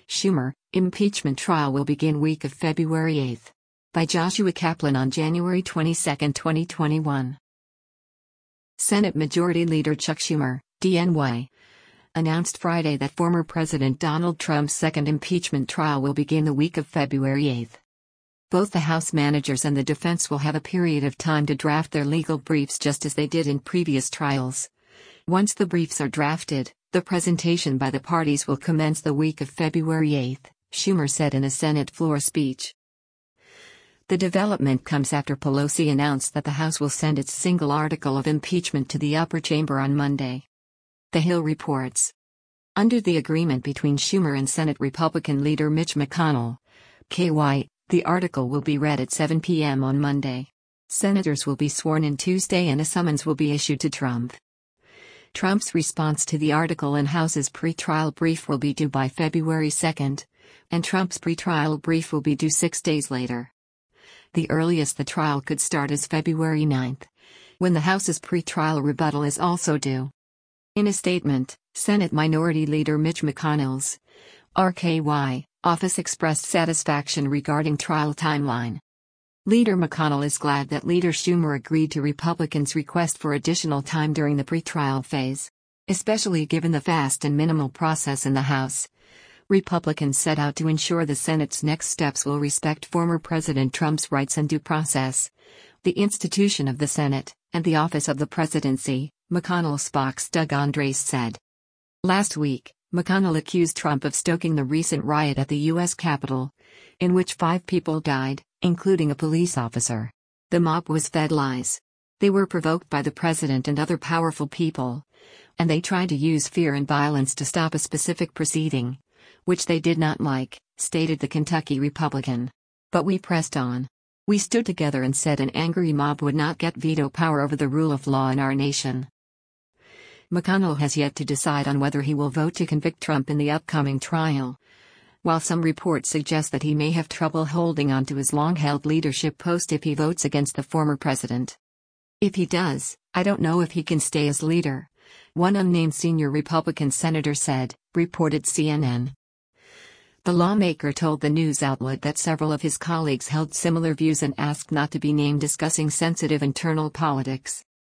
Schumer, impeachment trial will begin week of February 8. By Joshua Kaplan on January 22, 2021. Senate Majority Leader Chuck Schumer, DNY, announced Friday that former President Donald Trump's second impeachment trial will begin the week of February 8. Both the House managers and the defense will have a period of time to draft their legal briefs just as they did in previous trials. Once the briefs are drafted, the presentation by the parties will commence the week of February 8, Schumer said in a Senate floor speech. The development comes after Pelosi announced that the House will send its single article of impeachment to the upper chamber on Monday. The Hill reports. Under the agreement between Schumer and Senate Republican leader Mitch McConnell, KY, the article will be read at 7 p.m. on Monday. Senators will be sworn in Tuesday and a summons will be issued to Trump. Trump's response to the article and House's pretrial brief will be due by February 2, and Trump's pretrial brief will be due 6 days later. The earliest the trial could start is February 9, when the House's pretrial rebuttal is also due. In a statement, Senate Minority Leader Mitch McConnell's RKY office expressed satisfaction regarding trial timeline. Leader McConnell is glad that Leader Schumer agreed to Republicans' request for additional time during the pretrial phase, especially given the fast and minimal process in the House. Republicans set out to ensure the Senate's next steps will respect former President Trump's rights and due process, the institution of the Senate, and the office of the presidency, McConnell spokesman Doug Andres said. Last week, McConnell accused Trump of stoking the recent riot at the U.S. Capitol, in which 5 people died, including a police officer. The mob was fed lies. They were provoked by the president and other powerful people, and they tried to use fear and violence to stop a specific proceeding, which they did not like, stated the Kentucky Republican. But we pressed on. We stood together and said an angry mob would not get veto power over the rule of law in our nation. McConnell has yet to decide on whether he will vote to convict Trump in the upcoming trial, while some reports suggest that he may have trouble holding on to his long-held leadership post if he votes against the former president. If he does, I don't know if he can stay as leader, one unnamed senior Republican senator said, reported CNN. The lawmaker told the news outlet that several of his colleagues held similar views and asked not to be named discussing sensitive internal politics.